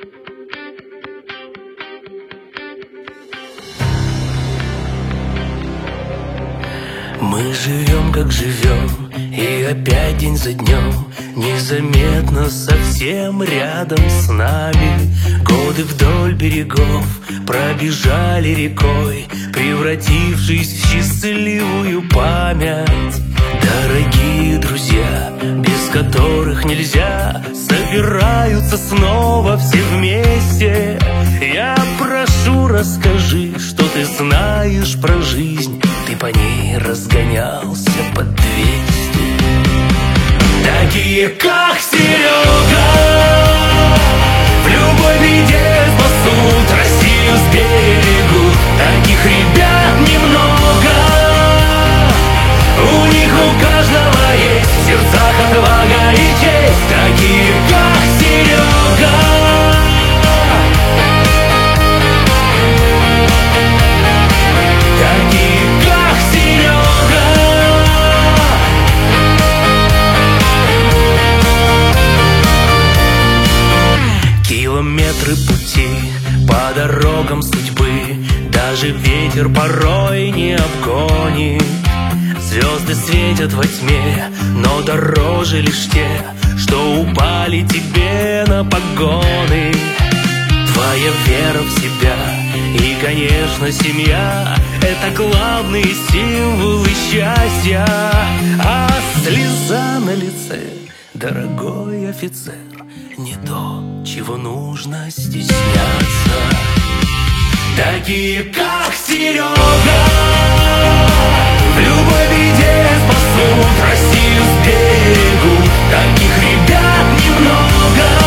Мы живем, как живем, и опять день за днем незаметно совсем рядом с нами. Годы вдоль берегов пробежали рекой, превратившись в счастливую память. Дорогие друзья, без которых нельзя, собираются снова все вместе. Я прошу, расскажи, что ты знаешь про жизнь. Ты по ней разгонялся под 200. Такие, как Серега, в любой беде спасут Россию с берегу. Таких ребят немного, у них у каждого есть в сердцах отвага и честь. Такие, как Серега. Такие, как Серега. Километры пути по дорогам судьбы даже ветер порой не обгонит. Звезды светят во тьме, но дороже лишь те, что упали тебе на погоны. Твоя вера в себя и, конечно, семья — это главные символы счастья. А слеза на лице, дорогой офицер, не то, чего нужно стесняться. Такие, как Серега, в любой беде спасут Россию с берегу. Таких ребят немного,